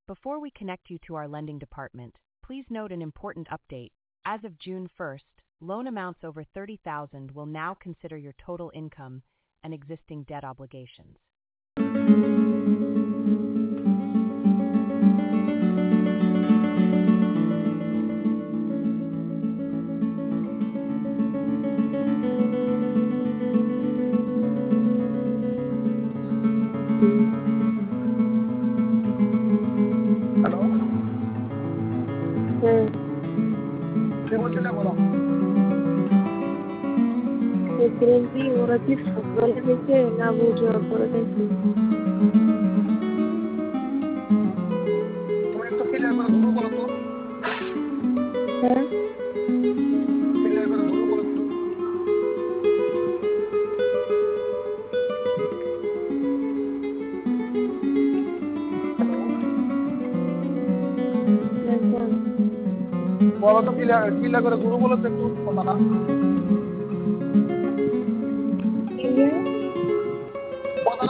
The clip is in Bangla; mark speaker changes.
Speaker 1: Before we connect you to our lending department, please note an important update. As of June 1st, loan amounts over $30,000 will now consider your total income and existing debt obligations.
Speaker 2: Hello,
Speaker 3: হুম,
Speaker 2: কি বলছিলে বলো।
Speaker 3: বলছিলাম কি ওরা কি সকালে হয়েছে না বুঝার পরে হয়েছে?
Speaker 2: তুমি একটু ক্লিয়ার করে ধরু বলো তো,
Speaker 3: হ্যাঁ,
Speaker 2: ক্লিয়ার করে ধরু বলো একটু। হ্যালো,
Speaker 3: একদম।
Speaker 2: বলো তো ক্লিয়ার করে ধরু বলো তো একটু কথাটা।